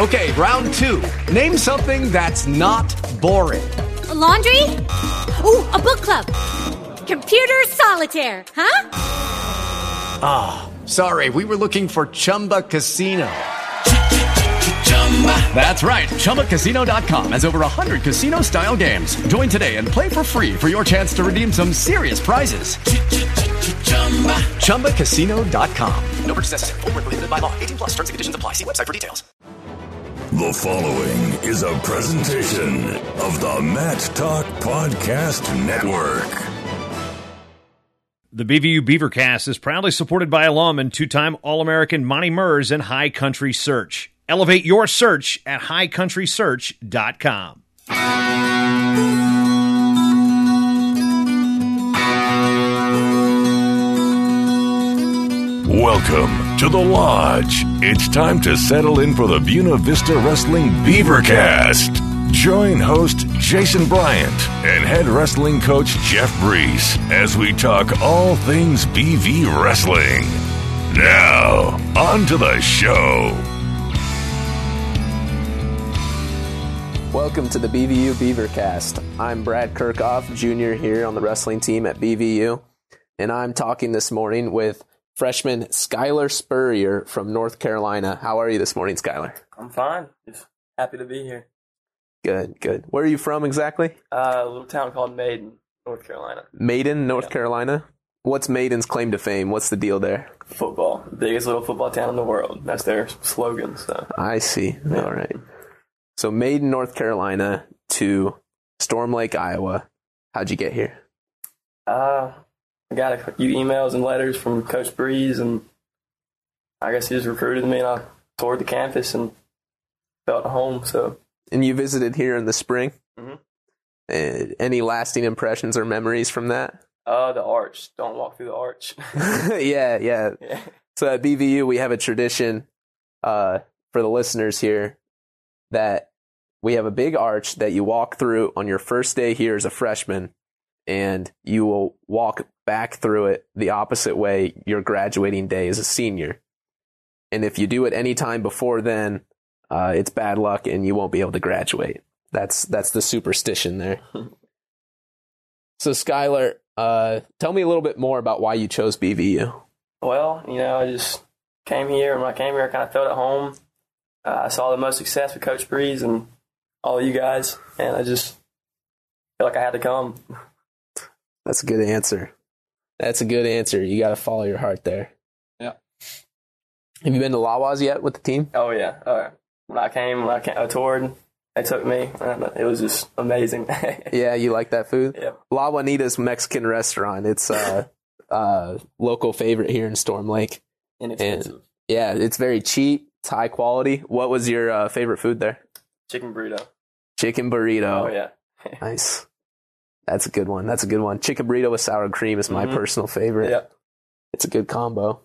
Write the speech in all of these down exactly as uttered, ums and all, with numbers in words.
Okay, round two. Name something that's not boring. A laundry? Ooh, a book club. Computer solitaire, huh? Ah, oh, sorry, we were looking for Chumba Casino. That's right, Chumba Casino dot com has over one hundred casino-style games. Join today and play for free for your chance to redeem some serious prizes. Chumba Casino dot com. No purchase necessary. Void where prohibited by law. eighteen plus terms and conditions apply. See website for details. The following is a presentation of the Matt Talk Podcast Network. The B V U Beavercast is proudly supported by alum and two-time All-American Monty Mers and High Country Search. Elevate your search at high country search dot com. Welcome to the Lodge. It's time to settle in for the Buena Vista Wrestling Beavercast. Join host Jason Bryant and head wrestling coach Jeff Brees as we talk all things B V wrestling. Now, on to the show. Welcome to the B V U Beavercast. I'm Brad Kirchhoff, Junior here on the wrestling team at B V U, and I'm talking this morning with freshman Skylar Spurrier from North Carolina. How are you this morning, Skylar? I'm fine. Just happy to be here. Good, good. Where are you from exactly? Uh, a little town called Maiden, North Carolina. Maiden, North yeah. Carolina? What's Maiden's claim to fame? What's the deal there? Football. Biggest little football town in the world. That's their slogan. So I see. Yeah. All right. So Maiden, North Carolina to Storm Lake, Iowa. How'd you get here? Uh, I got a few emails and letters from Coach Brees, and I guess he just recruited me, and I toured the campus and felt at home. So. And you visited here in the spring? Mm-hmm. Uh, any lasting impressions or memories from that? Uh, the arch. Don't walk through the arch. yeah, yeah, yeah. So at B V U, we have a tradition uh, for the listeners here that we have a big arch that you walk through on your first day here as a freshman, and you will walk back through it the opposite way your graduating day as a senior. And if you do it any time before then, uh, it's bad luck and you won't be able to graduate. That's that's the superstition there. So Skylar, uh, tell me a little bit more about why you chose B V U. Well, you know, I just came here, and when I came here, I kind of felt at home. Uh, I saw the most success with Coach Brees and all of you guys, and I just felt like I had to come. That's a good answer. That's a good answer. You got to follow your heart there. Yeah. Have you been to Lawas yet with the team? Oh, yeah. Uh, when I came, when I, came, I toured, they took me. And it was just amazing. Yeah, you like that food? Yep. La Juanita's Mexican restaurant. It's a uh, uh, local favorite here in Storm Lake. Inexpensive. And, yeah, it's very cheap. It's high quality. What was your uh, favorite food there? Chicken burrito. Chicken burrito. Oh, yeah. Nice. That's a good one. That's a good one. Chicken burrito with sour cream is my mm-hmm. personal favorite. Yeah. It's a good combo.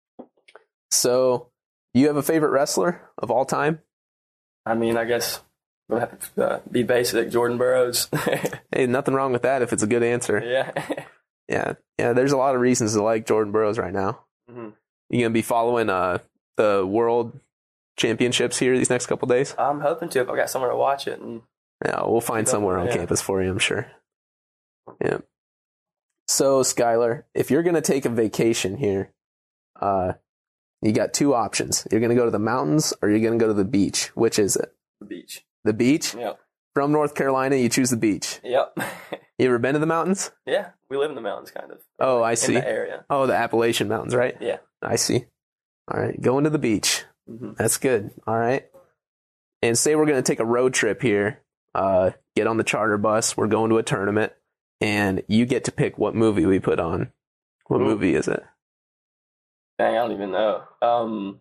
So, you have a favorite wrestler of all time? I mean, I guess we'll have to uh, be basic. Jordan Burroughs. Hey, nothing wrong with that if it's a good answer. Yeah. yeah. Yeah, there's a lot of reasons to like Jordan Burroughs right now. Mm-hmm. You going to be following uh, the World Championships here these next couple days? I'm hoping to if I got somewhere to watch it. And yeah, we'll find somewhere on yeah. campus for you, I'm sure. Yeah. So, Skylar, if you're going to take a vacation here, uh, you got two options. You're going to go to the mountains or you're going to go to the beach. Which is it? The beach. The beach? Yep. From North Carolina, you choose the beach. Yep. You ever been to the mountains? Yeah, we live in the mountains, kind of. Oh, I see. In the area. Oh, the Appalachian Mountains, right? Yeah. I see. All right, going to the beach. Mm-hmm. That's good. All right. And say we're going to take a road trip here, uh, get on the charter bus, we're going to a tournament, and you get to pick what movie we put on. What Ooh. movie is it? Dang, I don't even know. Um,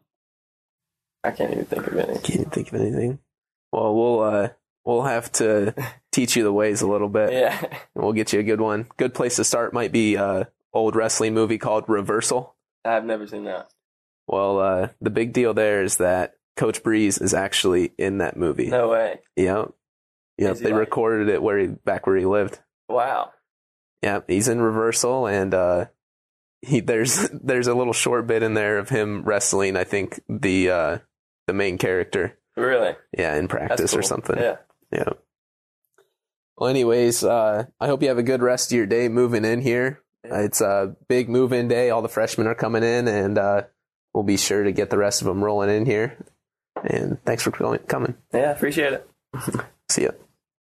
I can't even think of any. Can't think of anything. Well, we'll uh, we'll have to teach you the ways a little bit. Yeah. And we'll get you a good one. Good place to start might be uh old wrestling movie called Reversal. I've never seen that. Well, uh, the big deal there is that Coach Brees is actually in that movie. No way. Yep. Yep. They like recorded it where he back where he lived. Wow. Yeah, he's in Reversal, and uh, he there's there's a little short bit in there of him wrestling. I think the uh, the main character. Really? Yeah, in practice cool. or something. Yeah. Yeah. Well, anyways, uh, I hope you have a good rest of your day moving in here. Uh, it's a big move-in day. All the freshmen are coming in, and uh, we'll be sure to get the rest of them rolling in here. And thanks for coming. Yeah, appreciate it. See ya.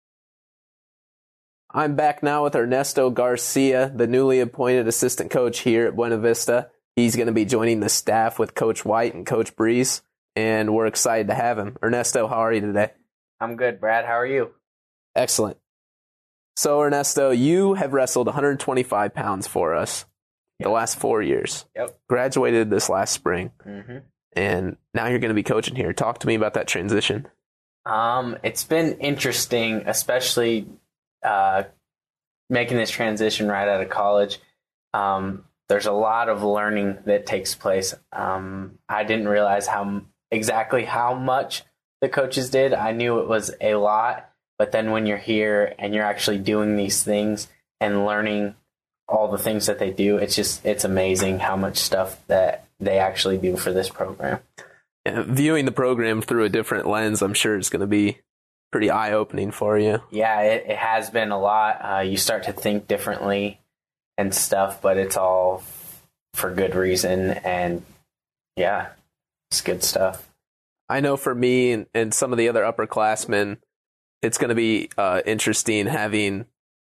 I'm back now with Ernesto Garcia, the newly appointed assistant coach here at Buena Vista. He's going to be joining the staff with Coach White and Coach Breeze, and we're excited to have him. Ernesto, how are you today? I'm good, Brad. How are you? Excellent. So, Ernesto, you have wrestled one hundred twenty-five pounds for us Yep. the last four years. Yep. Graduated this last spring, Mm-hmm. and now you're going to be coaching here. Talk to me about that transition. Um, it's been interesting, especially uh, making this transition right out of college. Um, there's a lot of learning that takes place. Um, I didn't realize how exactly how much the coaches did. I knew it was a lot, but then when you're here and you're actually doing these things and learning all the things that they do, it's just it's amazing how much stuff that they actually do for this program. Yeah, viewing the program through a different lens, I'm sure it's going to be pretty eye-opening for you. Yeah, it, it has been a lot. Uh, you start to think differently and stuff, but it's all for good reason. And yeah, it's good stuff. I know for me and, and some of the other upperclassmen, it's going to be uh, interesting having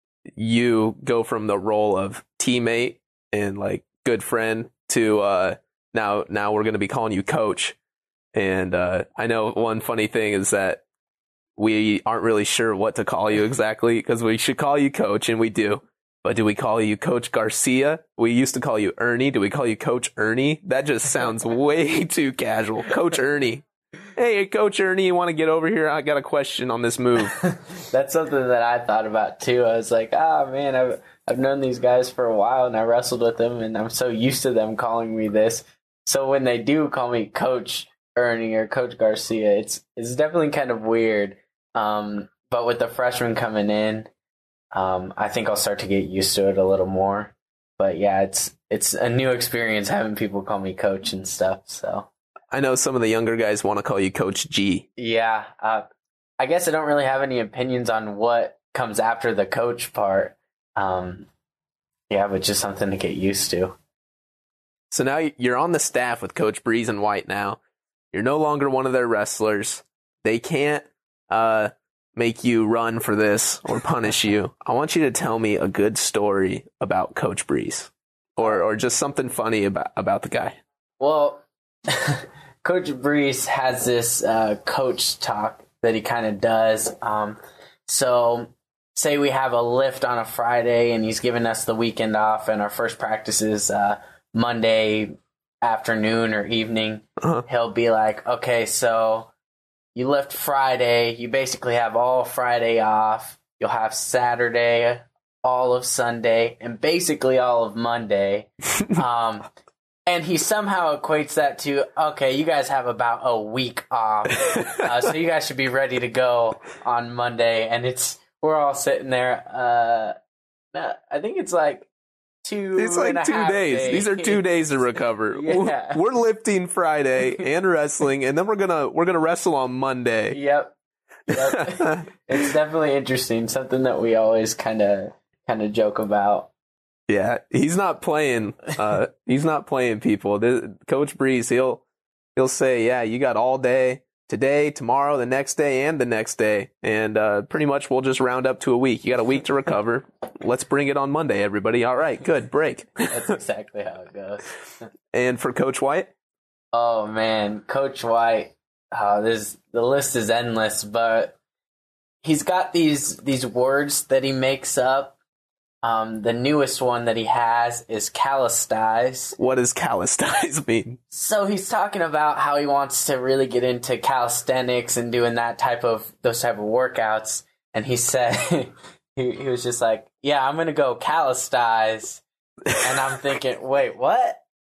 you go from the role of teammate and like good friend to uh, now now we're going to be calling you coach. And uh, I know one funny thing is that we aren't really sure what to call you exactly, because we should call you coach, and we do. But do we call you Coach Garcia? We used to call you Ernie. Do we call you Coach Ernie? That just sounds way too casual. Coach Ernie. Hey, Coach Ernie, you want to get over here? I got a question on this move. That's something that I thought about too. I was like, ah, oh, man, I've I've known these guys for a while, and I wrestled with them, and I'm so used to them calling me this. So when they do call me Coach Ernie or Coach Garcia, it's it's definitely kind of weird. Um, but with the freshmen coming in, um, I think I'll start to get used to it a little more. But yeah, it's it's a new experience having people call me coach and stuff. So I know some of the younger guys want to call you Coach G. yeah, uh, I guess I don't really have any opinions on what comes after the coach part. Um, yeah, but just something to get used to. So now you're on the staff with Coach Breeze and White now. You're no longer one of their wrestlers. They can't uh, make you run for this or punish you. I want you to tell me a good story about Coach Breeze, or or just something funny about, about the guy. Well, Coach Breeze has this uh, coach talk that he kind of does. Um, so say we have a lift on a Friday and he's giving us the weekend off, and our first practice is uh, Monday afternoon or evening. Uh-huh. He'll be like, okay, so you lift Friday, you basically have all Friday off, you'll have Saturday, all of Sunday, and basically all of Monday. um, and he somehow equates that to, okay, you guys have about a week off, uh, so you guys should be ready to go on Monday. And it's we're all sitting there. Uh, I think it's like Two it's like and a two half days. days. These are two days to recover. Yeah. We're lifting Friday and wrestling, and then we're gonna we're gonna wrestle on Monday. Yep. Yep. It's definitely interesting. Something that we always kind of kind of joke about. Yeah, he's not playing. Uh, he's not playing people. This, Coach Breeze, he'll he'll say, "Yeah, you got all day today, tomorrow, the next day, and the next day," and uh, pretty much we'll just round up to a week. You got a week to recover. Let's bring it on Monday, everybody. All right, good break. That's exactly how it goes. And for Coach White, oh man, Coach White. Uh, there's the list is endless, but he's got these these words that he makes up. Um, the newest one that he has is calisthenics. What does calisthenics mean? So he's talking about how he wants to really get into calisthenics and doing that type of those type of workouts. And he said he, he was just like, "Yeah, I'm gonna go calisthenics." And I'm thinking, wait, what?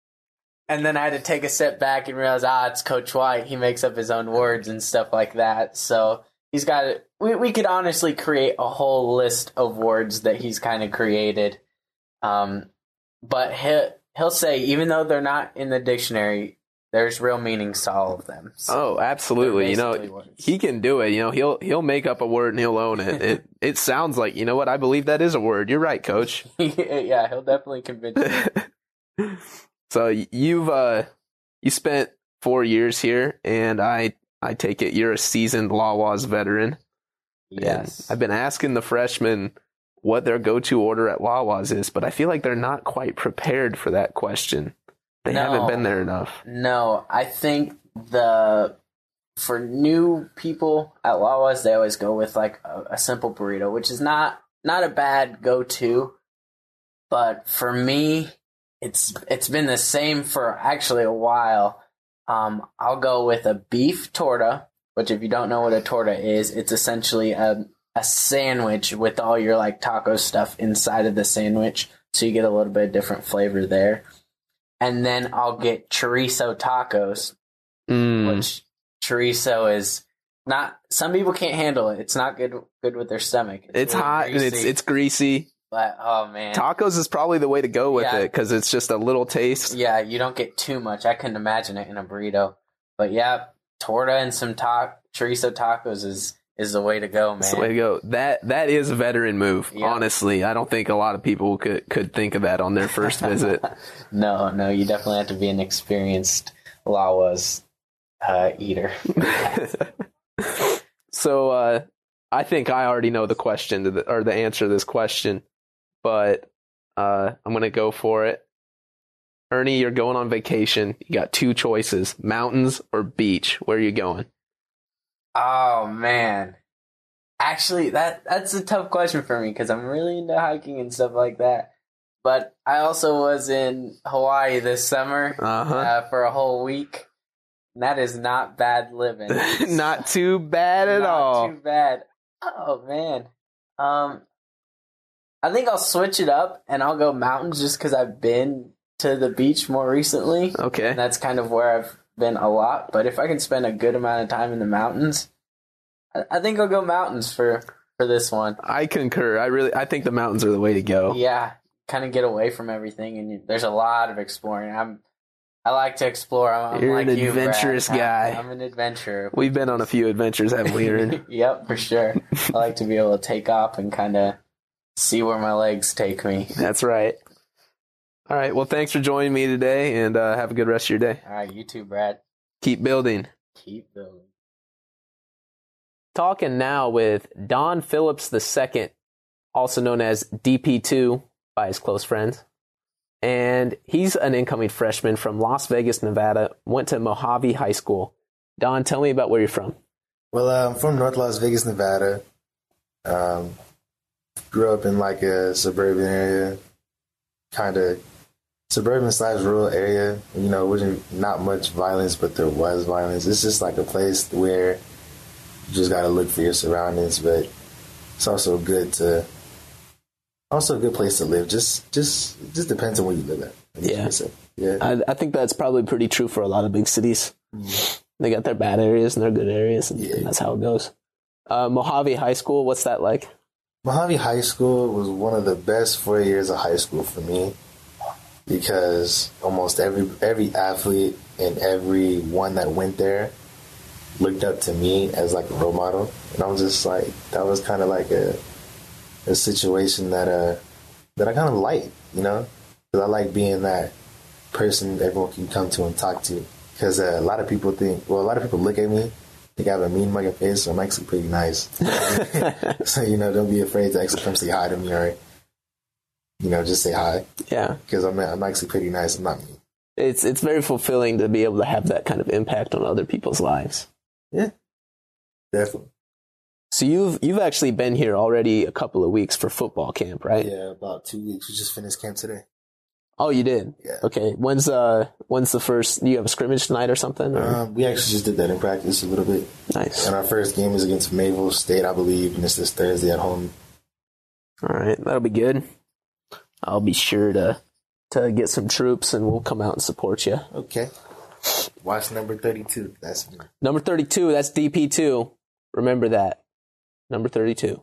And then I had to take a step back and realize, ah, it's Coach White. He makes up his own words and stuff like that. So he's got it. We we could honestly create a whole list of words that he's kind of created. Um, but he'll, he'll say, even though they're not in the dictionary, there's real meanings to all of them. So Oh, absolutely. You basically know, words. he can do it. You know, he'll he'll make up a word and he'll own it. It it sounds like, you know what? I believe that is a word. You're right, coach. yeah, he'll definitely convince you. So you've uh you spent four years here, and I I take it you're a seasoned Lawas veteran. Yes. And I've been asking the freshmen what their go-to order at Lawas is, but I feel like they're not quite prepared for that question. They No. haven't been there enough. No, I think the for new people at Lawas, they always go with like a, a simple burrito, which is not not a bad go-to. But for me, it's it's been the same for actually a while. Um, I'll go with a beef torta, which if you don't know what a torta is, it's essentially a a sandwich with all your like taco stuff inside of the sandwich, so you get a little bit of different flavor there. And then I'll get chorizo tacos, Mm. which chorizo is not. Some people can't handle it. It's not good good with their stomach. It's really hot and it's greasy, it's greasy. but oh man, Tacos is probably the way to go with Yeah. it because it's just a little taste. yeah, you don't get too much. I couldn't imagine it in a burrito, but yeah, torta and some ta- chorizo tacos is is the way to go, man. That's the way to go. That that is a veteran move. Yeah. Honestly, I don't think a lot of people could could think of that on their first visit. No, no, you definitely have to be an experienced Lawas uh, eater. So uh, I think I already know the question to the, or the answer to this question, but uh, I'm gonna go for it. Ernie, you're going on vacation. You got two choices: mountains or beach. Where are you going? Oh man, actually, that that's a tough question for me because I'm really into hiking and stuff like that. But I also was in Hawaii this summer Uh-huh. uh, for a whole week. And that is not bad living. Not too bad at Not all. too bad. Oh man, um, I think I'll switch it up and I'll go mountains just because I've been to the beach more recently. Okay. And that's kind of where I've been a lot. But if I can spend a good amount of time in the mountains, I, I think I'll go mountains for for this one. I concur. I really, I think the mountains are the way to go. Yeah, kind of get away from everything, and you, there's a lot of exploring. I'm, I like to explore. I'm, I'm You're like an you, Brad. adventurous I'm- guy. I'm an adventurer. We've been on a few adventures, haven't we, Aaron? Yep, for sure. I like to be able to take off and kind of see where my legs take me. That's right. All right. Well, thanks for joining me today, and uh, have a good rest of your day. All right, you too, Brad. Keep building. Keep building. Talking now with Don Phillips the second, also known as D P two by his close friends. And he's an incoming freshman from Las Vegas, Nevada, went to Mojave High School. Don, tell me about where you're from. Well, uh, I'm from North Las Vegas, Nevada. Um, grew up in like a suburban area, kind of suburban slash rural area. You know, wasn't not much violence, but there was violence. It's just like a place where you just got to look for your surroundings, but it's also good to, also a good place to live. Just, just, it just depends on where you live at. Yeah. Yeah. I, I think that's probably pretty true for a lot of big cities. They got their bad areas and their good areas, and, Yeah. and that's how it goes. Uh, Mojave High School, what's that like? Mojave High School was one of the best four years of high school for me because almost every every athlete and every one that went there looked up to me as like a role model, and I was just like, that was kind of like a a situation that uh that I kind of like, you know, because I like being that person everyone can come to and talk to. Because uh, a lot of people think, well, a lot of people look at me, think I have a mean mugging face, so I'm actually pretty nice. So, you know, don't be afraid to actually come say hi to me or, you know, just say hi. Yeah. Because I'm, I'm actually pretty nice. I'm not mean. It's it's very fulfilling to be able to have that kind of impact on other people's lives. Yeah, definitely. So you've you've actually been here already a couple of weeks for football camp, right? Yeah, about two weeks. We just finished camp today. Oh, you did? Yeah. Okay. When's uh when's the first? Do you have a scrimmage tonight or something? Or? Um, we actually just did that in practice a little bit. Nice. And our first game is against Mayville State, I believe, and it's this Thursday at home. All right, that'll be good. I'll be sure to to get some troops, and we'll come out and support you. Okay. Watch number thirty-two. That's me. Number thirty-two, that's D P two. Remember that. Number thirty-two.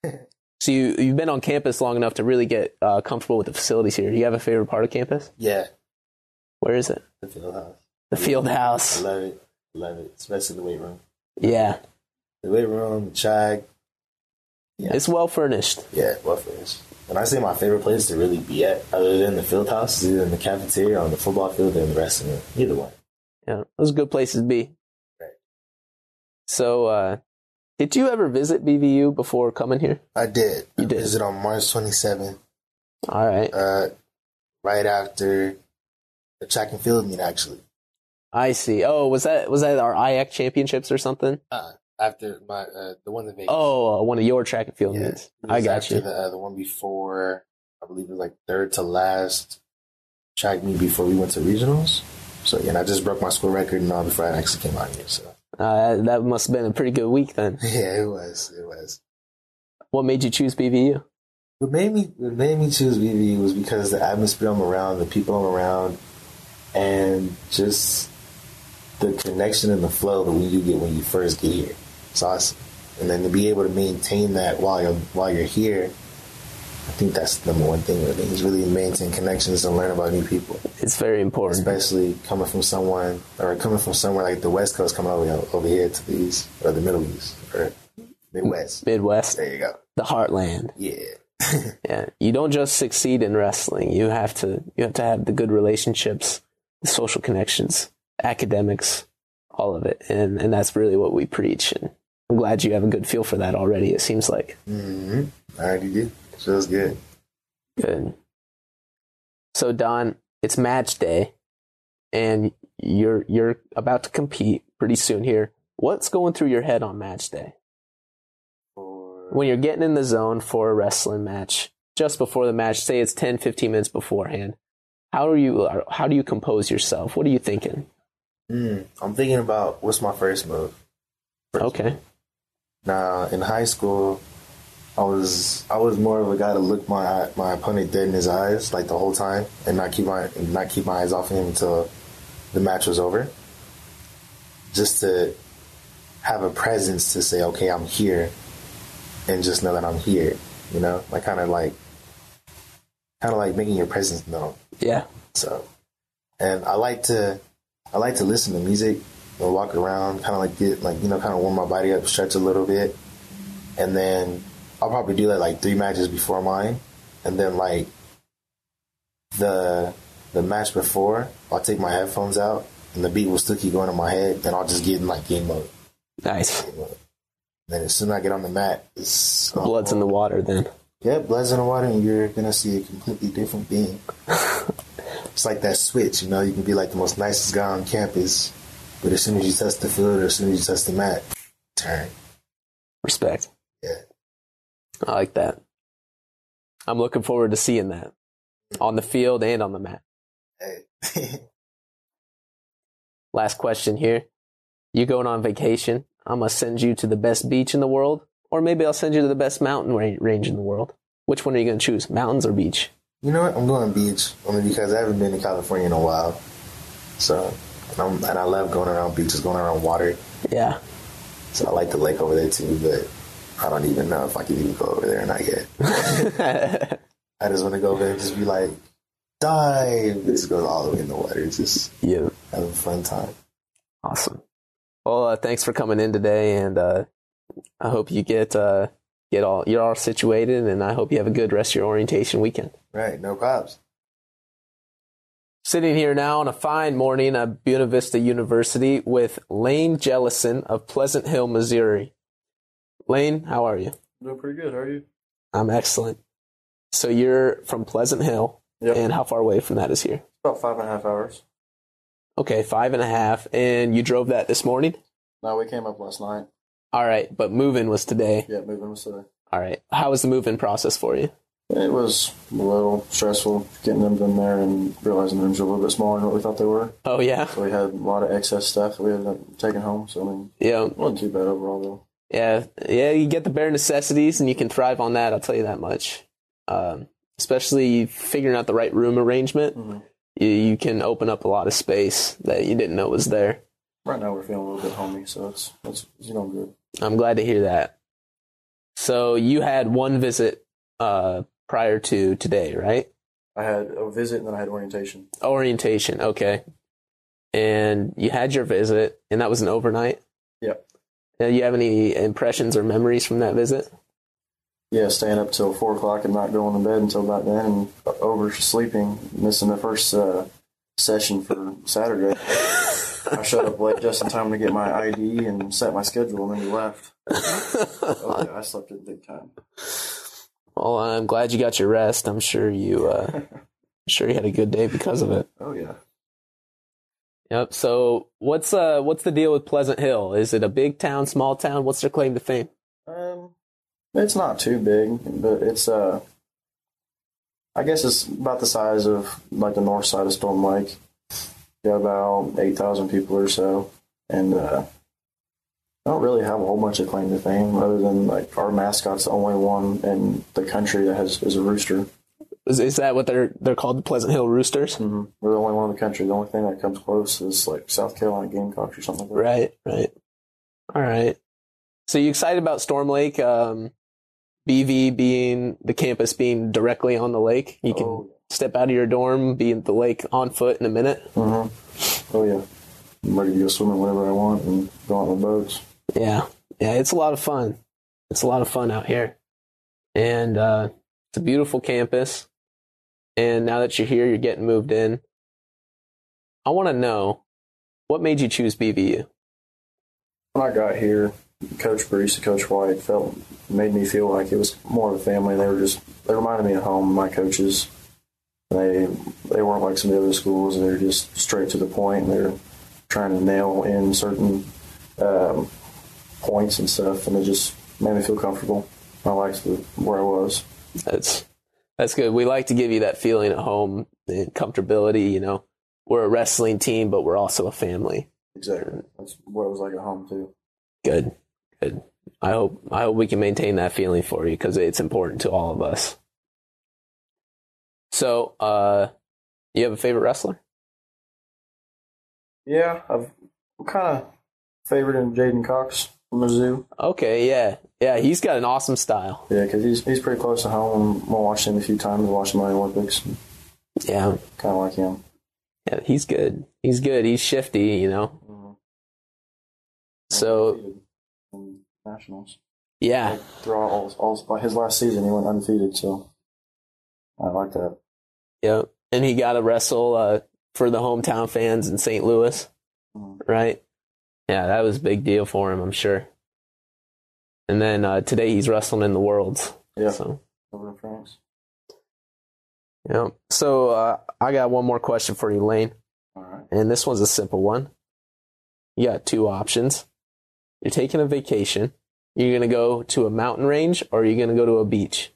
So you, you've been on campus long enough to really get uh, comfortable with the facilities here. Do you have a favorite part of campus? Yeah, Where is it? the field house. The field house. I love it. Love it. Especially the weight room. Yeah. The weight room, the track. Yeah. It's well furnished. Yeah, well furnished. And I say my favorite place to really be at, other than the field house, is either in the cafeteria or on the football field or in the wrestling room. Either one. Yeah, those are good places to be. Right. So, uh, did you ever visit B V U before coming here? I did. You did? I visited on March twenty-seventh. All right. Uh, right after the track and field meet, actually. I see. Oh, was that was that our I A C championships or something? Uh, after my uh, the one in Vegas. Oh, uh, one of your track and field yeah, meets. I got after you. The, uh, the one before, I believe it was like third to last track meet before we went to regionals. So, yeah, and I just broke my school record and all before I actually came out here. So uh, that must have been a pretty good week then. Yeah, it was. It was. What made you choose B V U? What made me what made me choose B V U was because the atmosphere I'm around, the people I'm around, and just the connection and the flow that you get when you first get here. It's awesome. And then to be able to maintain that while you're while you're here, I think that's the number one thing. Really, is really maintain connections and learn about new people. It's very important, especially coming from someone or coming from somewhere like the West Coast, coming over over here to the East or the Middle East or Midwest. Midwest. There you go. The heartland. Yeah. Yeah. You don't just succeed in wrestling. You have to you have to have the good relationships, the social connections, academics, all of it. And and that's really what we preach. And I'm glad you have a good feel for that already, it seems like. Mm-hmm. I already do. Feels good. Good. So Don, it's match day and you're you're about to compete pretty soon here. What's going through your head on match day? When you're getting in the zone for a wrestling match, just before the match, say it's ten, fifteen minutes beforehand, how are you, how do you compose yourself? What are you thinking? Mm, I'm thinking about what's my first move. First okay. Move. Now, in high school, I was I was more of a guy to look my my opponent dead in his eyes like the whole time and not keep my not keep my eyes off of him until the match was over. Just to have a presence to say, okay, I'm here. And just know that I'm here, you know, like kind of like, kind of like making your presence known. Yeah. So, and I like to, I like to listen to music and walk around, kind of like get like you know, kind of warm my body up, stretch a little bit, and then I'll probably do that like three matches before mine, and then like the the match before, I'll take my headphones out, and the beat will still keep going in my head, then I'll just get in like game mode. Nice. Game mode. Then as soon as I get on the mat, it's um, blood's in the water. Then yeah, blood's in the water, and you're gonna see a completely different being. It's like that switch, you know. You can be like the most nicest guy on campus, but as soon as you touch the field or as soon as you touch the mat, turn. Respect. Yeah, I like that. I'm looking forward to seeing that on the field and on the mat. Hey. Last question here: you going on vacation? I'm going to send you to the best beach in the world, or maybe I'll send you to the best mountain range in the world. Which one are you going to choose, mountains or beach? You know what? I'm going beach, only because I haven't been to California in a while. So, and, I'm, and I love going around beaches, going around water. Yeah. So I like the lake over there too, but I don't even know if I can even go over there or not yet. I just want to go over there and just be like, dive. It just goes all the way in the water. It's just yeah. having a fun time. Awesome. Well, uh, thanks for coming in today, and uh, I hope you get uh, get all you're all situated, and I hope you have a good rest of your orientation weekend. Right, no problems. Sitting here now on a fine morning at Buena Vista University with Lane Jellison of Pleasant Hill, Missouri. Lane, how are you? I'm doing pretty good. How are you? I'm excellent. So you're from Pleasant Hill, yep. And how far away from that is here? About five and a half hours. Okay, five and a half. And you drove that this morning? No, we came up last night. All right, but moving was today. Yeah, moving was today. All right. How was the moving process for you? It was a little stressful getting them in there and realizing the rooms were a little bit smaller than what we thought they were. Oh, yeah? So we had a lot of excess stuff that we ended up taking home. So, I mean, yeah. It wasn't too bad overall, though. Yeah, yeah, you get the bare necessities and you can thrive on that, I'll tell you that much. Um, especially figuring out the right room arrangement. Mm-hmm. You, you can open up a lot of space that you didn't know was there. Right now we're feeling a little bit homey, so it's, it's, it's going good. I'm glad to hear that. So you had one visit uh, prior to today, right? I had a visit and then I had orientation. Orientation, okay. and you had your visit, and that was an overnight. Yep. Do you have any impressions or memories from that visit? Yeah, staying up till four o'clock and not going to bed until about then, and oversleeping, missing the first uh, session for Saturday. I showed up late just in time to get my I D and set my schedule, and then we left. Oh, yeah, I slept in big time. Well, I'm glad you got your rest. I'm sure you, uh, I'm sure you had a good day because of it. Oh yeah. Yep. So, what's uh, what's the deal with Pleasant Hill? Is it a big town, small town? What's their claim to fame? Um, it's not too big, but it's uh, I guess it's about the size of like the north side of Storm Lake. Got about eight thousand people or so, and uh, I don't really have a whole bunch of claim to fame other than like our mascot's the only one in the country that has is a rooster. Is, is that what they're they're called, the Pleasant Hill Roosters? Mm-hmm. We're the only one in the country. The only thing that comes close is like South Carolina Gamecocks or something like that. Right, right. All right. So you excited about Storm Lake? Um, B V being the campus being directly on the lake. You can oh. step out of your dorm, be at the lake on foot in a minute. Mm-hmm. Oh yeah. I'm ready to go swimming whenever I want and go on the boats. Yeah, yeah, it's a lot of fun. It's a lot of fun out here. And uh, it's a beautiful campus. And now that you're here, you're getting moved in. I want to know, what made you choose B V U? When I got here, Coach Brees and Coach White felt made me feel like it was more of a family. They were just they reminded me of home. My coaches, they they weren't like some of the other schools. They were just straight to the point. They're trying to nail in certain um, points and stuff, and it just made me feel comfortable. I liked the, where I was. That's that's good. We like to give you that feeling at home and comfortability. You know, we're a wrestling team, but we're also a family. Exactly. That's what it was like at home too. Good, good. I hope I hope we can maintain that feeling for you because it's important to all of us. So, uh, you have a favorite wrestler? Yeah, I've, I'm kind of favoriting Jaden Cox from Mizzou. Okay, yeah. Yeah, he's got an awesome style. Yeah, because he's, he's pretty close to home. I watched him a few times, watched him at the Olympics. Yeah. Kind of like him. Yeah, he's good. He's good. He's shifty, you know. Mm-hmm. So, in nationals. Yeah. Like, throughout all, all his last season, he went undefeated, so I like that. Yeah, and he got to wrestle uh, for the hometown fans in Saint Louis, mm-hmm. right? Yeah, that was a big deal for him, I'm sure. And then uh, today he's wrestling in the Worlds. Yeah, so. Over in France. Yeah. So uh, I got one more question for you, Lane. All right. And this one's a simple one. You got two options. You're taking a vacation. You're going to go to a mountain range, or you're going to go to a beach?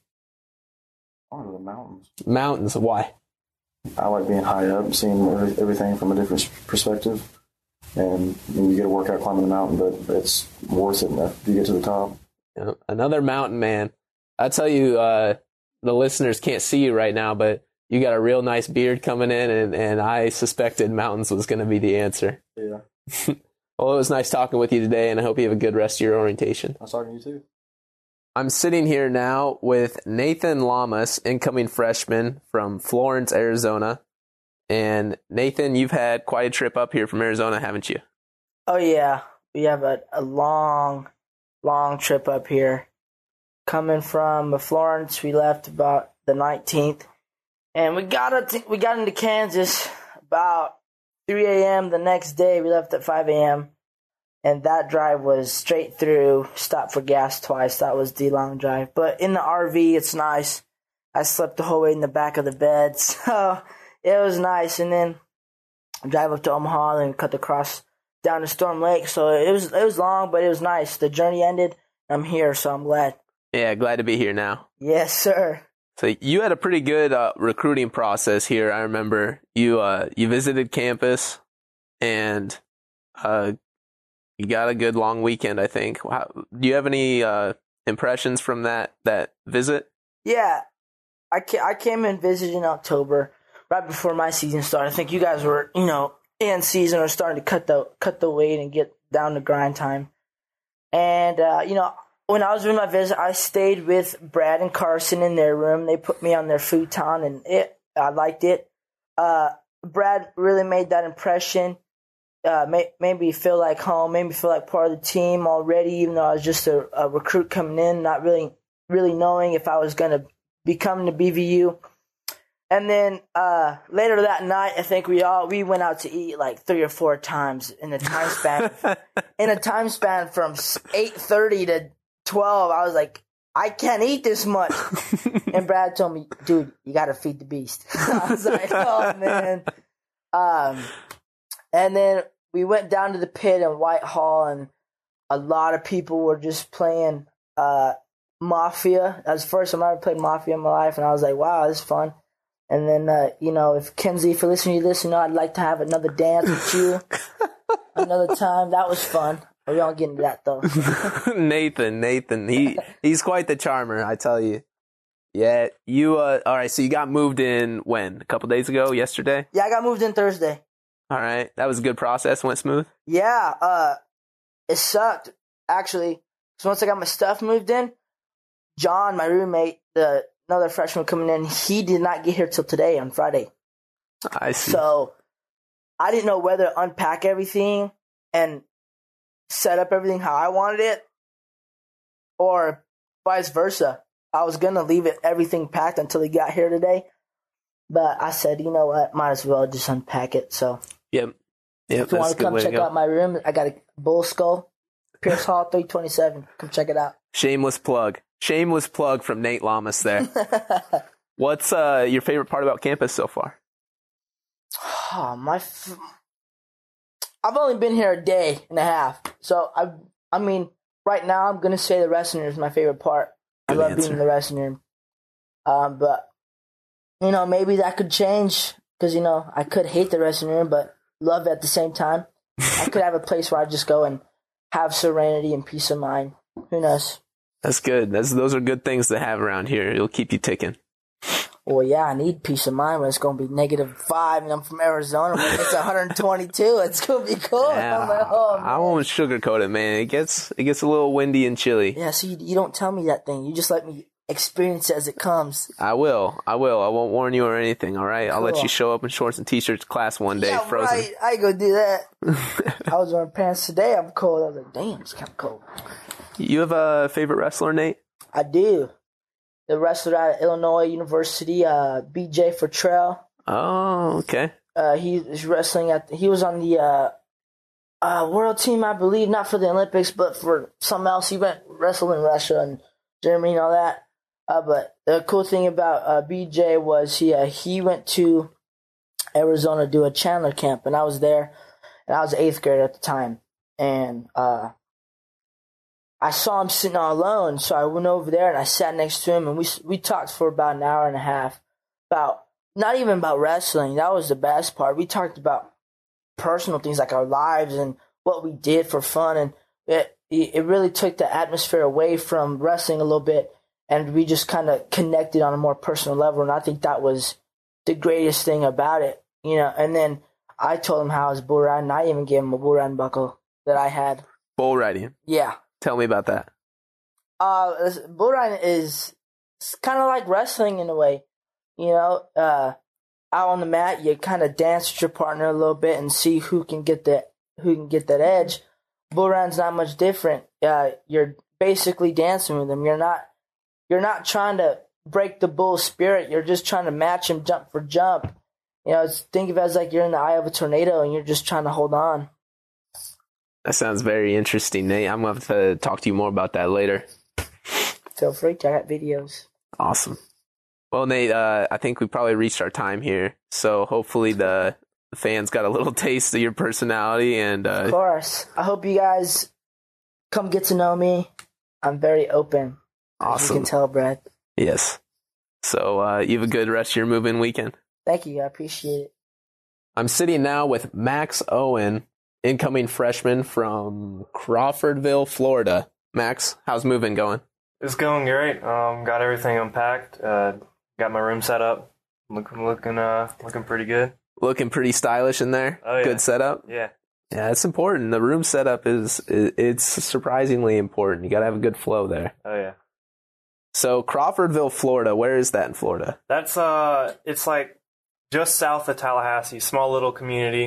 Oh, the mountains. Mountains. Why? I like being high up, seeing everything from a different perspective. And you get a workout climbing the mountain, but it's worth it if you get to the top. Yeah. Another mountain man. I tell you, uh, the listeners can't see you right now, but you got a real nice beard coming in, and, and I suspected mountains was going to be the answer. Yeah. Well, it was nice talking with you today, and I hope you have a good rest of your orientation. I was talking to you too. I'm sitting here now with Nathan Lamas, incoming freshman from Florence, Arizona. And Nathan, you've had quite a trip up here from Arizona, haven't you? Oh, yeah. We have a, a long, long trip up here. Coming from Florence, we left about the nineteenth. And we got up, we got into Kansas about three a.m. the next day. We left at five a.m. And that drive was straight through, stopped for gas twice. That was the long drive. But in the R V, it's nice. I slept the whole way in the back of the bed. So it was nice. And then drive up to Omaha and cut across down to Storm Lake. So it was it was long, but it was nice. The journey ended. I'm here, so I'm glad. Yeah, glad to be here now. Yes, sir. So you had a pretty good uh, recruiting process here. I remember you uh, you visited campus, and uh, you got a good long weekend, I think. How, do you have any uh, impressions from that that visit? Yeah, I ca- I came and visited in October, right before my season started. I think you guys were, you know, in season or starting to cut the cut the weight and get down to grind time. And uh, you know, when I was doing my visit, I stayed with Brad and Carson in their room. They put me on their futon, and it I liked it. Uh, Brad really made that impression. uh, made, made me feel like home, made me feel like part of the team already, even though I was just a, a recruit coming in, not really really knowing if I was going to be coming to B V U. And then uh, later that night, I think we all we went out to eat like three or four times in a time span. in a time span from eight thirty to twelve, I was like, I can't eat this much. And Brad told me, dude, you got to feed the beast. I was like, oh, man. Um, and then we went down to the pit in Whitehall, and a lot of people were just playing uh, Mafia. That was the first time I ever played Mafia in my life, and I was like, wow, this is fun. And then, uh, you know, if Kenzie, if you're listening to this, you know, I'd like to have another dance with you another time. That was fun. We don't get into that, though. Nathan, Nathan, he he's quite the charmer, I tell you. Yeah, you, uh, all right, so you got moved in when? A couple days ago, yesterday? Yeah, I got moved in Thursday. All right, that was a good process, went smooth? Yeah, uh, it sucked, actually. So once I got my stuff moved in, John, my roommate, the another freshman coming in, he did not get here till today on Friday. I see. So I didn't know whether to unpack everything and set up everything how I wanted it or vice versa. I was going to leave it everything packed until he got here today. But I said, you know what, might as well just unpack it. So yep. Yep, if you want to come check out my room, I got a bull skull, Pierce Hall three twenty-seven. Come check it out. Shameless plug. Shameless plug from Nate Lamas there. What's uh, your favorite part about campus so far? Oh, my... F- I've only been here a day and a half. So, I I mean, right now I'm going to say the wrestling room is my favorite part. Good I love answer. being in the wrestling room. Um, but, you know, maybe that could change because, you know, I could hate the wrestling room but love it at the same time. I could have a place where I just go and have serenity and peace of mind. Who knows? That's good. That's, those are good things to have around here. It'll keep you ticking. Well, yeah, I need peace of mind when it's going to be negative five and I'm from Arizona. When it's one hundred twenty-two, it's going to be cool. Yeah, I'm like, oh, I won't sugarcoat it, man. It gets it gets a little windy and chilly. yeah, so you, you don't tell me that thing. You just let me experience it as it comes. I will. I will. I won't warn you or anything, all right? I'll let Cool. you show up in shorts and T-shirts to class one day, yeah, frozen. right. I ain't going to do that. I was wearing pants today. I'm cold. I was like, damn, it's kind of cold. You have a favorite wrestler, Nate? I do. The wrestler out of Illinois University, uh, B J Fertrell. Oh, okay. Uh, he was wrestling at. He was on the uh, uh, world team, I believe, not for the Olympics, but for something else. He went wrestled in Russia and Germany and all that. Uh, but the cool thing about uh, B J was he uh, he went to Arizona to do a Chandler camp, and I was there, and I was eighth grade at the time, and uh, I saw him sitting all alone, so I went over there and I sat next to him, and we we talked for about an hour and a half about not even about wrestling. That was the best part. We talked about personal things like our lives and what we did for fun, and it it really took the atmosphere away from wrestling a little bit, and we just kind of connected on a more personal level, and I think that was the greatest thing about it, you know. And then I told him how I was bull riding. I even gave him a bull riding buckle that I had. Bull riding. Yeah. Tell me about that. Uh, bull riding is kind of like wrestling in a way, you know. Uh, out on the mat, you kind of dance with your partner a little bit and see who can get that who can get that edge. Bull riding's not much different. Uh, you're basically dancing with them. You're not you're not trying to break the bull's spirit. You're just trying to match him jump for jump. You know, it's, think of it as like you're in the eye of a tornado and you're just trying to hold on. That sounds very interesting, Nate. I'm going to have to talk to you more about that later. Feel free, check out videos. Awesome. Well, Nate, uh, I think we probably reached our time here. So hopefully the fans got a little taste of your personality. And uh, Of course. I hope you guys come get to know me. I'm very open. As awesome. you can tell, Brad. Yes. So uh, you have a good rest of your move-in weekend. Thank you. I appreciate it. I'm sitting now with Max Owen, incoming freshman from Crawfordville, Florida. Max, how's moving going? It's going great. Um, got everything unpacked. Uh, got my room set up. Looking, looking, uh, looking pretty good. Looking pretty stylish in there. Oh, yeah. Good setup. Yeah. Yeah, it's important. The room setup is it's surprisingly important. You got to have a good flow there. Oh yeah. So Crawfordville, Florida. Where is that in Florida? That's uh, it's like just south of Tallahassee. Small little community.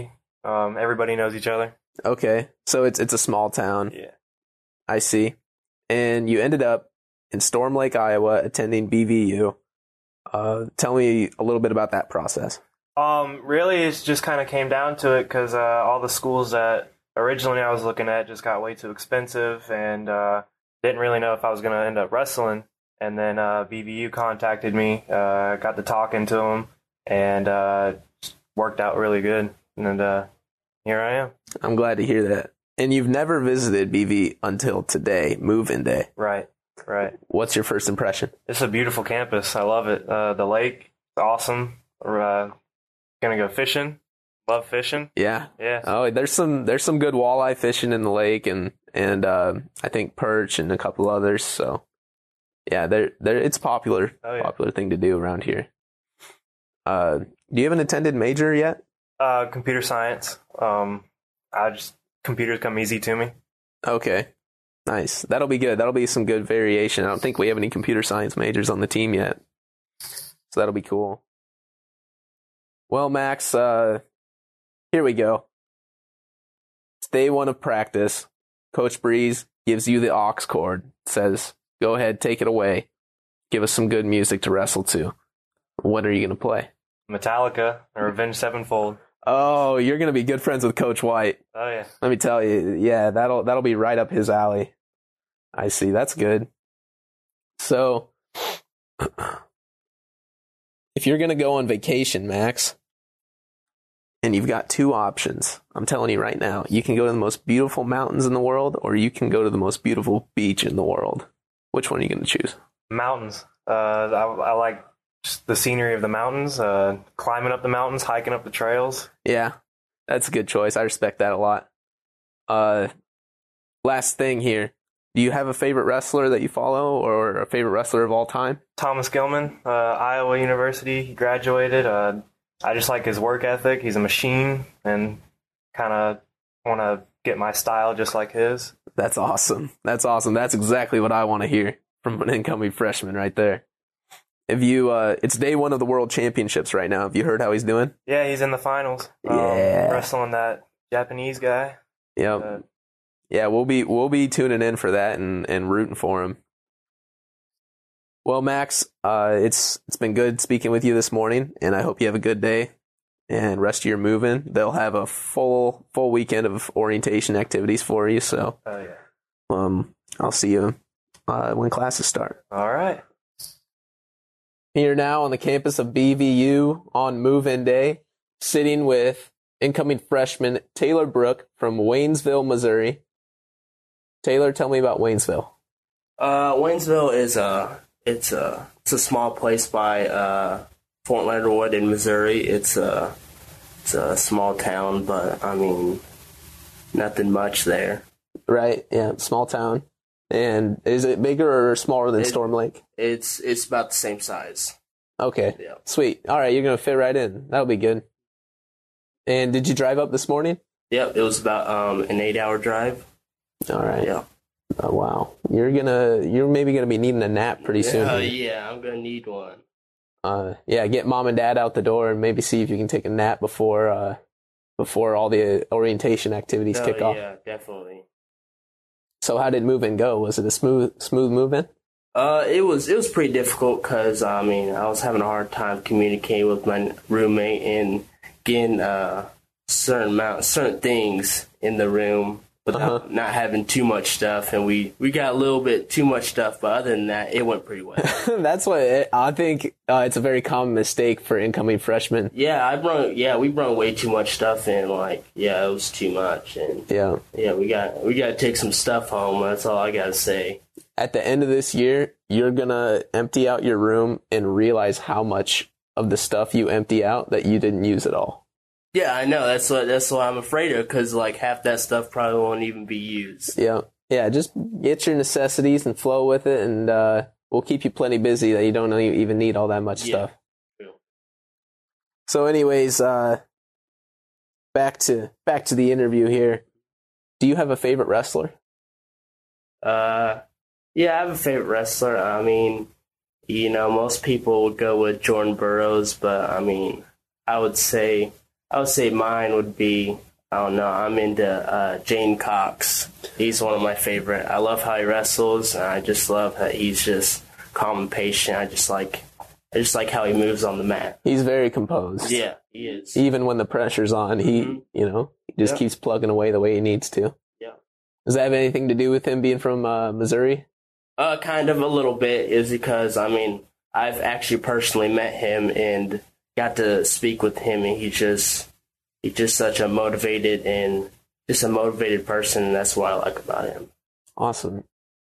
Um, everybody knows each other. Okay, so it's it's a small town. Yeah. I see. And you ended up in Storm Lake, Iowa, attending B V U. Uh, tell me a little bit about that process. Um, really, it just kind of came down to it because uh, all the schools that originally I was looking at just got way too expensive, and uh, didn't really know if I was going to end up wrestling. And then uh, B V U contacted me, uh, got to talking to them, and uh, just worked out really good. And uh, here I am. I'm glad to hear that. And you've never visited B V until today, move-in day. Right, right. What's your first impression? It's a beautiful campus. I love it. Uh, the lake, it's awesome. We're uh, gonna go fishing. Love fishing. Yeah. Yeah. Oh, there's some there's some good walleye fishing in the lake, and and uh, I think perch and a couple others. So yeah, they're they're it's popular Oh, yeah. popular thing to do around here. Uh, do you have an attended major yet? Uh, computer science. Um, I just computers come easy to me. Okay. Nice. That'll be good. That'll be some good variation. I don't think we have any computer science majors on the team yet. So that'll be cool. Well, Max, uh, here we go. It's day one of practice. Coach Breeze gives you the aux cord, says, go ahead, take it away. Give us some good music to wrestle to. What are you going to play? Metallica or Avenged Sevenfold. Oh, you're going to be good friends with Coach White. Oh yeah. Let me tell you, yeah, that'll that'll be right up his alley. I see. That's good. So, if you're going to go on vacation, Max, and you've got two options, I'm telling you right now, you can go to the most beautiful mountains in the world, or you can go to the most beautiful beach in the world. Which one are you going to choose? Mountains. Uh, I, I like just the scenery of the mountains, uh, climbing up the mountains, hiking up the trails. Yeah, that's a good choice. I respect that a lot. Uh, last thing here. Do you have a favorite wrestler that you follow, or a favorite wrestler of all time? Thomas Gilman, uh, Iowa University. He graduated. Uh, I just like his work ethic. He's a machine, and kind of want to get my style just like his. That's awesome. That's awesome. That's exactly what I want to hear from an incoming freshman right there. Have you, uh, it's day one of the World Championships right now. Have you heard how he's doing? Yeah, he's in the finals. Um, Yeah. wrestling that Japanese guy. Yep. Uh, Yeah, we'll be we'll be tuning in for that and, and rooting for him. Well, Max, uh, it's it's been good speaking with you this morning, and I hope you have a good day and rest of your move-in. They'll have a full full weekend of orientation activities for you. So, oh yeah. um, I'll see you uh, when classes start. All right. Here now on the campus of B V U on move-in day, sitting with incoming freshman Taylor Brook from Waynesville, Missouri. Taylor, tell me about Waynesville. Uh, Waynesville is a it's a it's a small place by uh, Fort Leonard Wood in Missouri. It's a it's a small town, but I mean, nothing much there. Right? Yeah, small town. And is it bigger or smaller than It- Storm Lake? It's it's about the same size. Okay, Yeah. sweet. All right, you're gonna fit right in. That'll be good. And did you drive up this morning? Yep, it was about um, an eight-hour drive. All right. Yeah. Oh, wow. You're gonna you're maybe gonna be needing a nap pretty soon. Uh, yeah, I'm gonna need one. Uh, yeah, get mom and dad out the door and maybe see if you can take a nap before uh before all the orientation activities Oh, kick off. yeah, definitely. So how did move-in go? Was it a smooth smooth move-in? Uh, it was it was pretty difficult because I mean I was having a hard time communicating with my roommate and getting uh certain amount certain things in the room without Uh-huh. not having too much stuff, and we we got a little bit too much stuff, but other than that, it went pretty well. That's what it, I think. Uh, it's a very common mistake for incoming freshmen. Yeah, I brought yeah we brought way too much stuff in. Like yeah, it was too much, and Yeah. yeah we got we got to take some stuff home. That's all I gotta say. At the end of this year, you're gonna empty out your room and realize how much of the stuff you empty out that you didn't use at all. Yeah, I know. That's what that's what I'm afraid of, because like half that stuff probably won't even be used. Yeah. Yeah, just get your necessities and flow with it, and uh, we'll keep you plenty busy that you don't even need all that much Yeah. stuff. True. So anyways, uh, back to back to the interview here. Do you have a favorite wrestler? Uh, yeah, I have a favorite wrestler. I mean, you know, most people would go with Jordan Burroughs, but I mean, I would say I would say mine would be I don't know. I'm into uh, Jane Cox. He's one of my favorite. I love how he wrestles, and I just love how he's just calm and patient. I just like, I just like how he moves on the mat. He's very composed. Yeah, he is. Even when the pressure's on, he, Mhm. you know, he just Yep. keeps plugging away the way he needs to. Yeah. Does that have anything to do with him being from uh, Missouri? Uh, kind of a little bit is because, I mean, I've actually personally met him and got to speak with him, and he's just, he's just such a motivated and just a motivated person, and that's what I like about him. Awesome.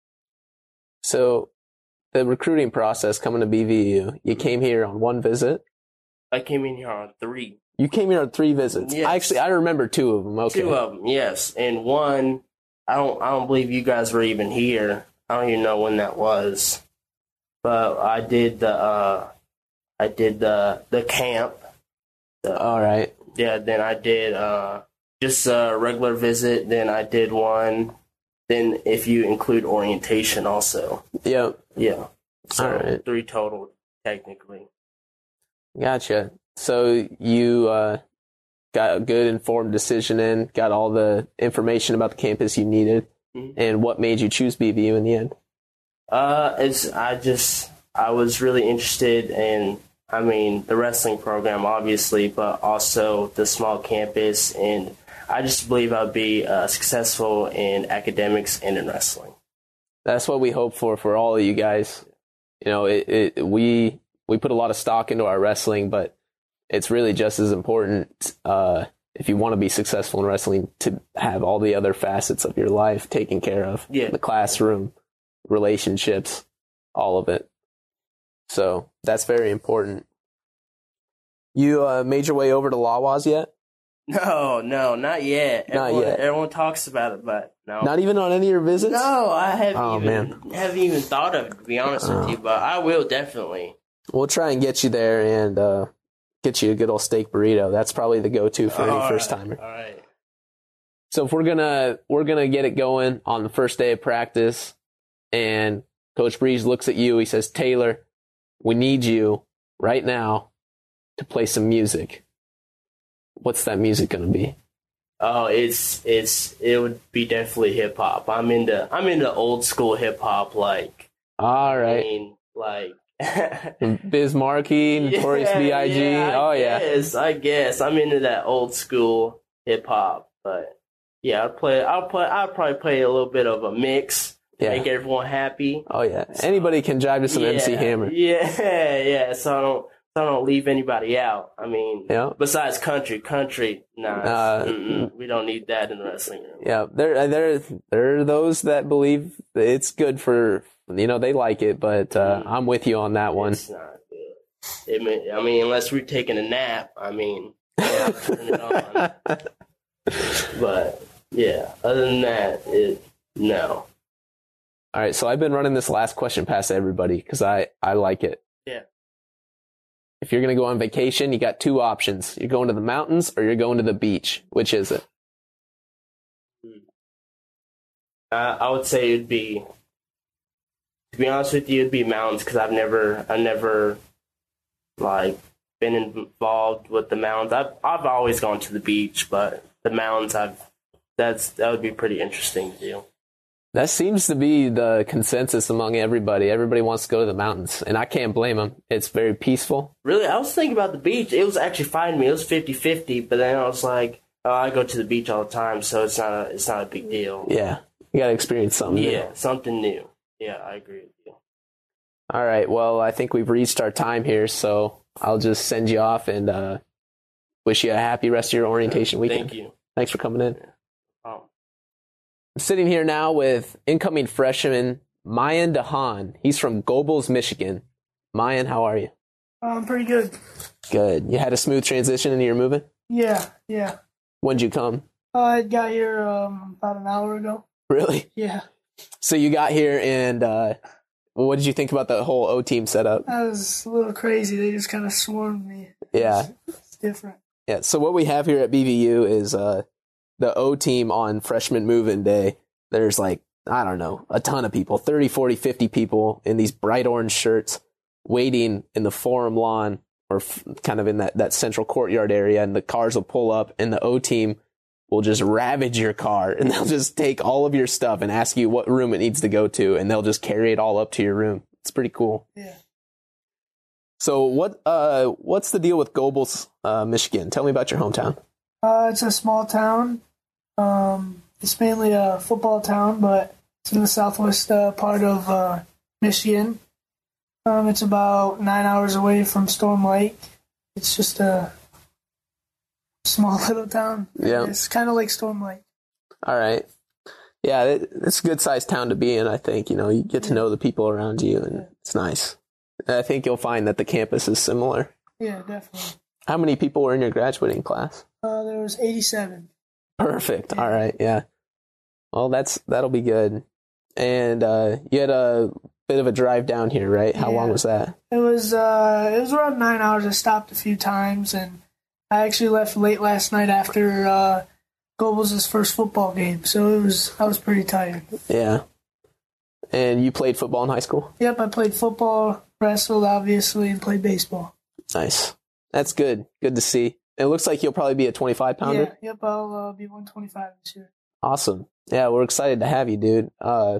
So, the recruiting process coming to B V U, you came here on one visit. I came in here on three. You came here on three visits. Yes. I actually, I remember two of them. Okay. Two of them, yes. And one, I don't, I don't believe you guys were even here. I don't even know when that was. But I did the, uh, I did the the camp. The, All right. Yeah. Then I did uh, just a regular visit. Then I did one. Then if you include orientation also. Yep. Yeah. So All right. three total technically. Gotcha. So you uh, got a good informed decision in, got all the information about the campus you needed, Mhm. and what made you choose B V U in the end? Uh, it's I just I was really interested in, I mean, the wrestling program obviously, but also the small campus, and I just believe I'll be uh, successful in academics and in wrestling. That's what we hope for for all of you guys. You know, it, it we we put a lot of stock into our wrestling, but it's really just as important uh, if you want to be successful in wrestling to have all the other facets of your life taken care of. Yeah. The classroom, relationships, all of it. So that's very important. You uh, made your way over to Lawas yet? No, no, not yet. Not everyone, yet. Everyone talks about it, but no. Not even on any of your visits? No, I haven't Oh, even man. haven't even thought of it, to be honest Oh. with you, but I will definitely. We'll try and get you there and uh, get you a good old steak burrito. That's probably the go-to for any All first right, timer. All right. So if we're gonna we're gonna get it going on the first day of practice, and Coach Breeze looks at you, he says, "Taylor, we need you right now to play some music." What's that music gonna be? Oh, it's it's it would be definitely hip hop. I'm into I'm into old school hip hop, like All I right, mean, like Biz Markie, Notorious Yeah, B I G. yeah, Oh I yeah, guess, I guess I'm into that old school hip hop, but yeah, I'll play. I'll play. I'll probably play a little bit of a mix, to Yeah. make everyone happy. oh yeah. Anybody can jive to some yeah, M C Hammer. Yeah, yeah. So I don't, so I don't leave anybody out. I mean, Yeah. besides country, country, nah, Uh, mm-mm, we don't need that in the wrestling room. Yeah, there, there, there are those that believe that it's good for, you know, they like it, but uh, I'm with you on that one. It's not good. It may, I mean, unless we're taking a nap, I mean, yeah, turn it on. But yeah, other than that, it no. All right, so I've been running this last question past everybody because I, I like it. Yeah. If you're going to go on vacation, you got two options. You're going to the mountains or you're going to the beach. Which is it? Uh, I would say it'd be, to be honest with you, it'd be mountains because I've never, I never, like, been involved with the mountains. I've, I've always gone to the beach, but the mountains, I've, that's that would be pretty interesting to do. That seems to be the consensus among everybody. Everybody wants to go to the mountains, and I can't blame them. It's very peaceful. Really, I was thinking about the beach. It was actually fine to me. It was fifty-fifty, but then I was like, oh, I go to the beach all the time, so it's not a, it's not a big deal. Yeah, you got to experience something. Yeah, new. something new. Yeah, I agree with you. All right, well, I think we've reached our time here, so I'll just send you off and uh, wish you a happy rest of your orientation weekend. Thank you. Thanks for coming in. Oh. I'm sitting here now with incoming freshman Mayan DeHaan. He's from Gobles, Michigan. Mayan, how are you? Um, pretty good. Good. You had a smooth transition into your moving? Yeah, yeah. When'd you come? Uh, I got here um, about an hour ago. Really? Yeah, So you got here, and uh, what did you think about the whole O-team setup? that was a little crazy. They just kind of swarmed me. Yeah. It's different. Yeah, so what we have here at B V U is uh, the O-team on freshman move-in day. There's like, I don't know, a ton of people, thirty, forty, fifty people in these bright orange shirts waiting in the forum lawn or f- kind of in that, that central courtyard area, and the cars will pull up, and the O-team will just ravage your car, and they'll just take all of your stuff and ask you what room it needs to go to, and they'll just carry it all up to your room. It's pretty cool. Yeah. So what uh what's the deal with Gobles, uh, Michigan? Tell me about your hometown. Uh, it's a small town. Um, it's mainly a football town, but it's in the southwest uh, part of uh, Michigan. Um, it's about nine hours away from Storm Lake. It's just a small little town. Yeah. It's kind of like Storm Lake. All right. Yeah, it, it's a good-sized town to be in, I think. You know, you get to know the people around you, and it's nice. And I think you'll find that the campus is similar. Yeah, definitely. How many people were in your graduating class? Uh, there was eighty-seven. Perfect. All right, yeah. Well, that's that'll be good. And uh, you had a bit of a drive down here, right? How Yeah. long was that? It was uh, it was around nine hours. I stopped a few times, and I actually left late last night after uh, Gobles' first football game. So it was I was pretty tired. Yeah. And you played football in high school? Yep, I played football, wrestled obviously, and played baseball. Nice. That's good. Good to see. It looks like you'll probably be a twenty-five pounder. Yeah, yep, I'll uh, be one twenty-five this year. Awesome. Yeah, we're excited to have you, dude. Uh,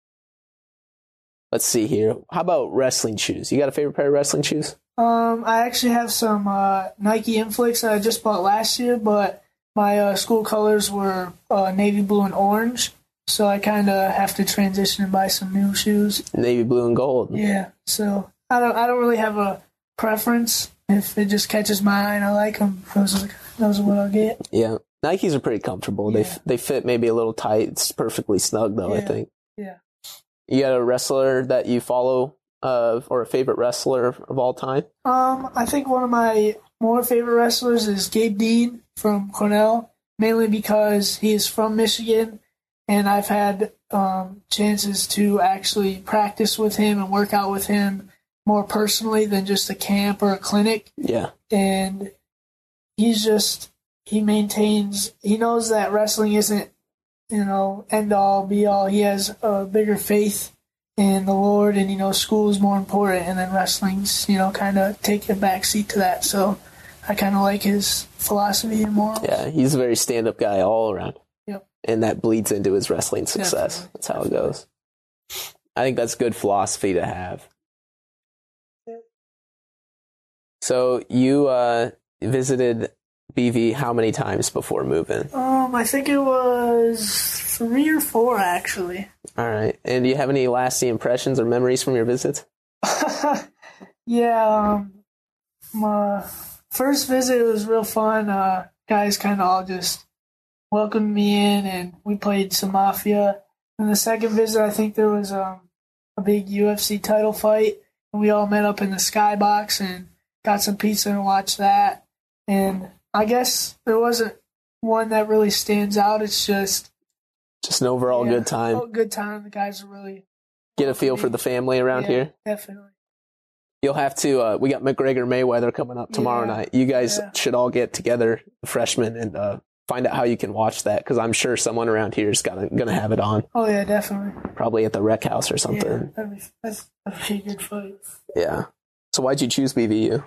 let's see here. How about wrestling shoes? You got a favorite pair of wrestling shoes? Um, I actually have some uh, Nike Inflicts that I just bought last year, but my uh, school colors were uh, navy blue and orange, so I kind of have to transition and buy some new shoes. Navy blue and gold. Yeah, so I don't I don't really have a preference. If it just catches my eye and I like them, those are, those are what I'll get. Yeah. Nikes are pretty comfortable. Yeah. They they fit maybe a little tight. It's perfectly snug, though, I Yeah. think. Yeah. You got a wrestler that you follow uh, or a favorite wrestler of all time? Um, I think one of my more favorite wrestlers is Gabe Dean from Cornell, mainly because he is from Michigan, and I've had um, chances to actually practice with him and work out with him more personally than just a camp or a clinic. Yeah. And he's just, he maintains, he knows that wrestling isn't, you know, end all, be all. He has a bigger faith in the Lord, and, you know, school is more important, and then wrestling's, you know, kind of take a back seat to that. So I kind of like his philosophy and morals. Yeah, he's a very stand-up guy all around. Yep. And that bleeds into his wrestling success. Definitely. That's how it goes. I think that's good philosophy to have. So you uh, visited B V how many times before moving? Um, I think it was three or four, actually. All right. And do you have any lasting impressions or memories from your visits? Yeah, um, my first visit was real fun. Uh, guys kind of all just welcomed me in, and we played some Mafia. And the second visit, I think there was um, a big U F C title fight, and we all met up in the Skybox and got some pizza and watched that. And I guess there wasn't one that really stands out. It's just Just an overall yeah, good time. oh, good time. The guys are really Get a feel for the family around yeah, here. Definitely. You'll have to, uh, we got McGregor Mayweather coming up tomorrow Yeah, night. You guys yeah. should all get together, freshmen, and uh, find out how you can watch that, because I'm sure someone around here is gonna, gonna have it on. Oh yeah, definitely. Probably at the rec house or Yeah, something. that'd be, that's that'd be a good fight. Yeah. So why'd you choose B V U?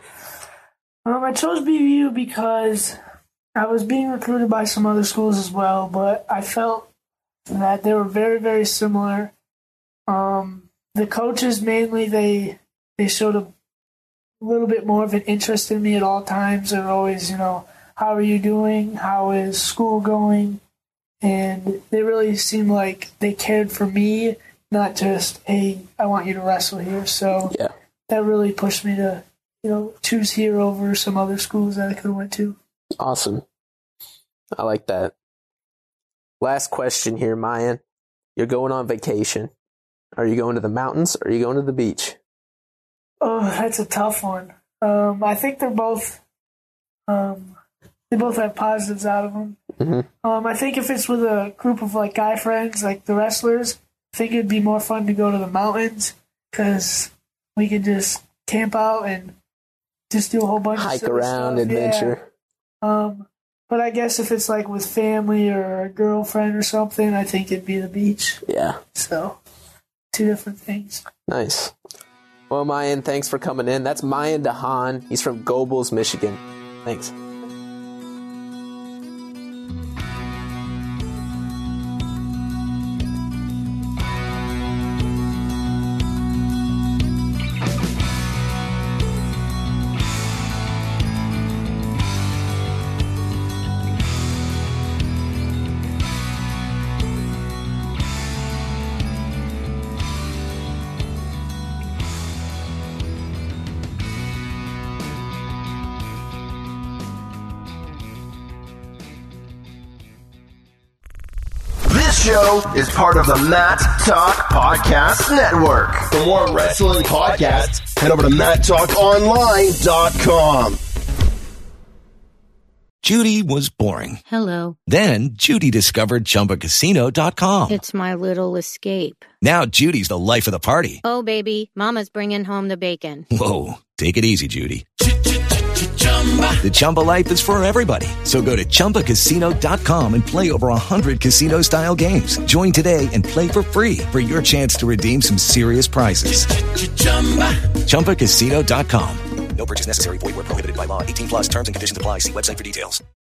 Um, I chose B V U because I was being recruited by some other schools as well, but I felt that they were very, very similar. Um, the coaches mainly they they showed a little bit more of an interest in me at all times. They're always, you know, how are you doing? How is school going? And they really seemed like they cared for me, not just, hey, I want you to wrestle here. So Yeah. that really pushed me to, you know, choose here over some other schools that I could have went to. Awesome. I like that. Last question here, Mayan. You're going on vacation. Are you going to the mountains or are you going to the beach? Oh, that's a tough one. Um, I think they're both, um, they both have positives out of them. Mm-hmm. Um, I think if it's with a group of like guy friends, like the wrestlers, I think it'd be more fun to go to the mountains because we could just camp out and just do a whole bunch Hike of silly around, stuff. adventure. Yeah. Um, but I guess if it's like with family or a girlfriend or something, I think it'd be the beach. Yeah. So, two different things. Nice. Well, Mayan, thanks for coming in. That's Mayan DeHaan. He's from Gobles, Michigan. Thanks. show is part of the Matt Talk Podcast Network. For more wrestling podcasts, head over to matt talk online dot com. Judy was boring. Hello. Then Judy discovered Chumba Casino dot com. It's my little escape. Now Judy's the life of the party. Oh, baby, mama's bringing home the bacon. Whoa, take it easy, Judy. The Chumba life is for everybody. So go to chumba casino dot com and play over one hundred casino-style games. Join today and play for free for your chance to redeem some serious prizes. chumba casino dot com. No purchase necessary. Void where prohibited by law. eighteen plus terms and conditions apply. See website for details.